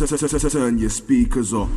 Turn your speakers up.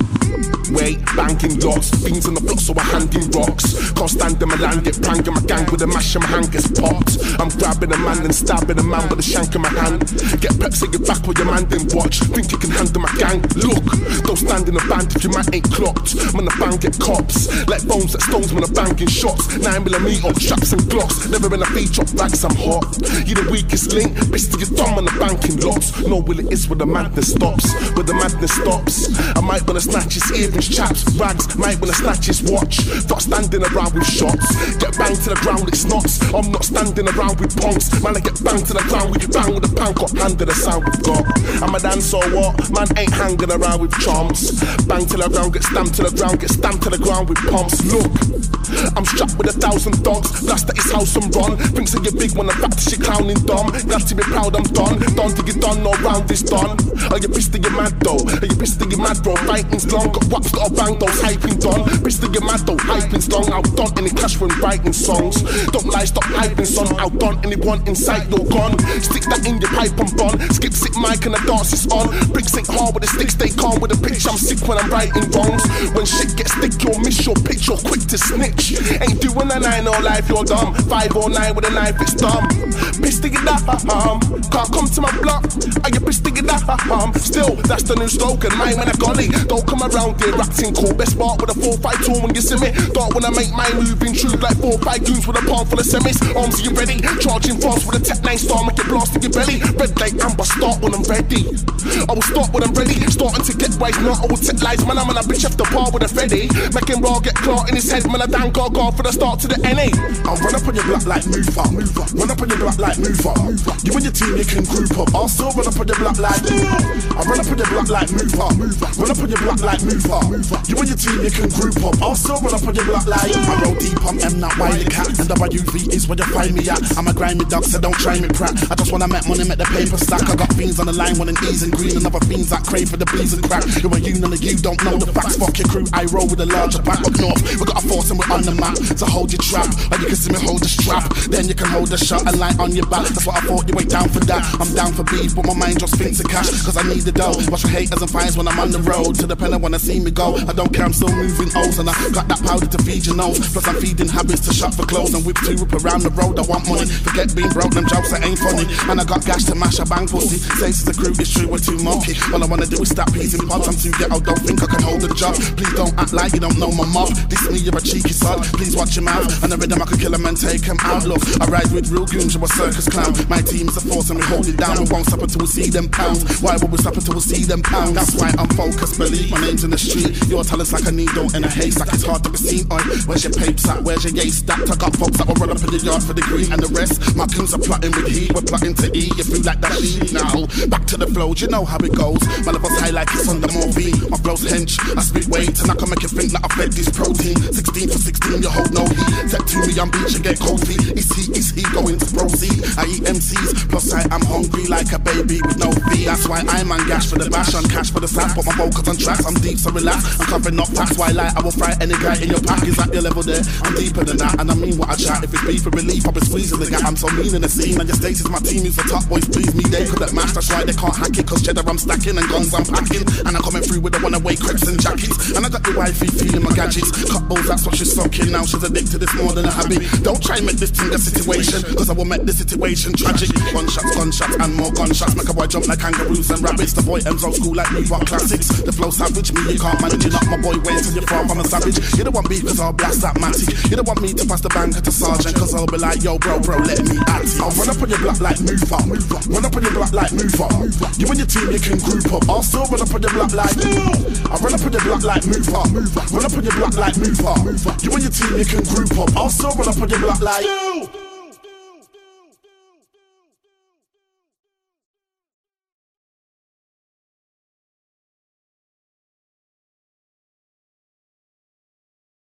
Wait, banking locks, things on the block, so I handing rocks. Can't stand them, I land it, pranging my gang with a mash and my hand gets popped. I'm grabbing a man and stabbing a man with a shank in my hand. Get peps and get back while your man didn't watch. Think you can handle my gang? Look, don't stand in a band if your man ain't clocked. Man, the bang get cops, like bones that stones when I'm banging shots. 9mm straps and glocks, never in a feature rags, I'm hot. You the weakest link, bitch to your thumb on the banking lots. No, will it is where the madness stops, where the madness stops. I might wanna snatch his earrings, chaps, rags, might wanna snatch his watch. Fuck standing around with shots, get banged to the ground with snots. I'm not standing around with punks, man, I get banged to the ground with bang with a pan, got hand to the sound we've got. I'm a dancer, what? Man ain't hanging around with chumps. Bang to the ground, get stamped to the ground, get stamped to the ground with pumps. Look, I'm strapped with 1,000 dogs, blast at his house and run. Thinks that you're big when the fact that you're clowning dumb. Glad to be proud I'm done, done to get done, no round is done. Are you pissed that you're mad though? Are you pissed that you're mad bro? Fighting's long, got waps, got a bang those hyping done. Pissed that you're mad though, hyping's long. Outdone any clash when writing songs. Don't lie, stop hyping son, outdone anyone inside you're gone. Stick that in your pipe and bun. Skip sick mic and the dance is on. Bricks ain't hard with the sticks, stay calm with the pitch. I'm sick when I'm writing wrongs. When shit gets thick, you'll miss your pitch, you're quick to snitch. Ain't doing a 9 or life, you're dumb. 5 or 9 with a knife, it's dumb. Pissed to get that, can't come to my block. Are you pissed to get that, Still, that's the new slogan, mine when I golly. Don't come around here acting cool. Best part with a 4-5 tool when you see me. Don't wanna make my move in true like 4-5 goons with a palm full of semis. Arms, are you ready? Charging fast with a Tech 9 star, make it blast in your belly. Red light amber, start when I'm ready. I will start when I'm ready. Starting to get wise, now I will take lies. Man, I'm on a bitch after par with a Freddy. Making raw get caught in his head. Man, I down gaga for the start to the NA. I'll run up on your block like move up. Run up on your block like move up. You and your team, you can group up. I'll still run up on your block like I'll run up on your block like move up. Run up on your block like move up. You and your team, you can group up. I'll still run up on your block like I roll deep, I'm M, not Wiley Cat. And WV is where you find me at. I'm a grimy dog, so don't try me prat. I just wanna make money, make the paper stack. I got fiends on the line, wanting ease and green. And other fiends that crave for the bees and crack. You're a none of you don't know the facts. Fuck your crew, I roll with a larger back up north. We got a force and we're on the map. So hold your trap, or you can see me hold the strap. Then you can hold the shot and light on your back. That's what I thought, you ain't down for that. I'm down for beef, but my mind just thinks of cash. Cause I need the dough. Watch your haters and fires when I'm on the road. To the pen, I wanna see me go. I don't care, I'm still moving O's. And I got that powder to feed your nose. Plus I'm feeding habits to shop for clothes. And whip to whip around the road, I want money. Forget being broke, them jokes that ain't funny. And I got gash to mash a bang pussy. Says to the crew, it's true, we're too monkey. All I wanna do is stack peas in pods. I'm too ghetto, don't think I can hold a job. Please don't act like you don't know my mob. This me, you're a cheeky sod. Please watch your mouth. And the rhythm I could kill him and take him out. Look, I ride with real goons, you're a circus clown. My team's a force and we hold it down. We won't stop until we see them pounds. Why would we stop until we see them pounds? That's why I'm focused, believe my name's in the street. Your talent's like a needle in a haystack. It's hard to be seen, oi. Where's your papes at? Where's your yay stacked? I got folks that will run up in the yard for the green. And the rest, my goons are plotting with heat. We're plotting to eat. You feel like that sheet now. Back to the flow, you know how it goes. Man, if I high like it's on the morphine. My flow's hench, I spit weight. And I can make you think that I fed this protein. 16 for 16, you hold no heat. Step to me on beach, you get cold feet. Is he going to proceed? I eat MCs, plus I am hungry like a baby with no feet. That's why I'm on gash for the bash, on cash for the sack. Put my vocals on tracks, I'm deep, so relax. I'm covering up facts, why lie? I will fry any guy in your pack. Is at your level there? I'm deeper than that, and I mean what I chat. If it's beef for relief, I'll be squeezing the gap. I'm so mean in the scene, and your status, my team is the top boys, please me. They couldn't match, that's why they can't hack it. Cause cheddar I'm stacking and guns I'm packing. And I'm coming through with the one-away crepes and jackets. And I got the wifey feeling my gadgets. Cut balls, that's what she's sucking now. She's addicted, it's more than a habit. Don't try and make this thing a situation, cause I will make this situation tragic. Gunshots, and more gunshots. Make a boy jump like kangaroos and rabbits. The boy M's old school like New Rock classics. The flow savage, me you can't manage it. Not my boy Wayne, till you're far from a savage. You don't want beef cause I'll blast that matic. You don't want me to pass the banker to sergeant, cause I'll be like, yo bro, let me at it. I'll run up on your block like move up. Run up on your block like move up. You and your team, you can group up. I'll still run up on your block like I'll run up on your block like move up. Run up on your block like move up. You and your team, you can group up. I'll still run up on your block like